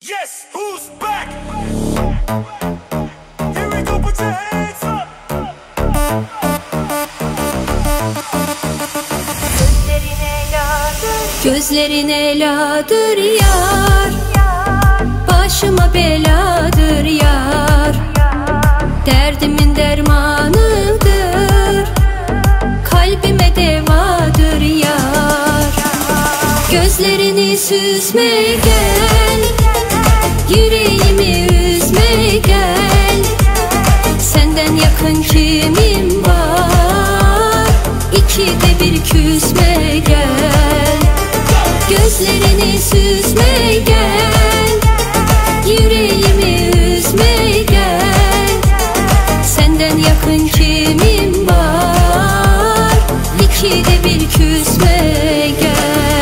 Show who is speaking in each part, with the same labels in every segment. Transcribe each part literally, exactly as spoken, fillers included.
Speaker 1: Yes, who's back? Here we go, put your hands up.
Speaker 2: Gözlerine ladır yar, başıma beladır yar. Derdimin dermanıdır, kalbime devadır yar. Gözlerini süzme gel, yüreğimi üzme gel. Senden yakın kimim var, ikide bir küsme gel. Gözlerini süzme gel, yüreğimi üzme gel. Senden yakın kimim var, ikide bir küsme gel.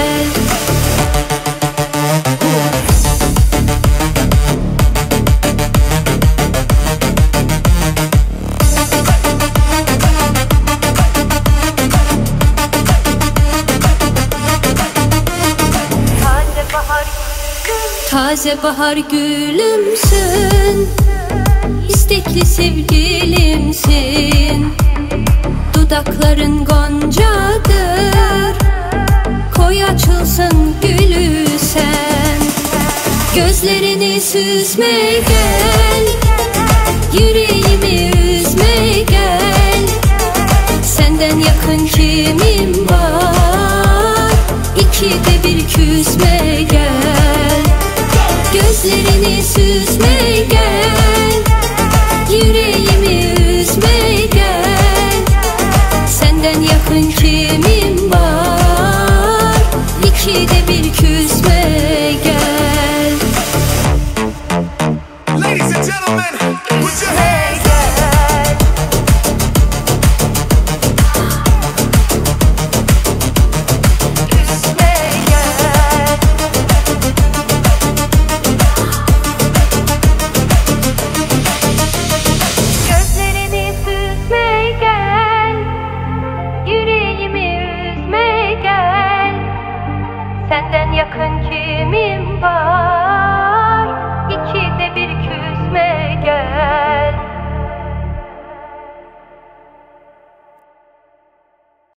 Speaker 2: Taze bahar gülümsün, istekli sevgilimsin. Dudakların goncadır, koy açılsın gülü sen. Gözlerini süzme gel, yüreğimi üzme gel. Senden yakın kimim var, ikide bir küsme gel. Gözlerini süzme gel,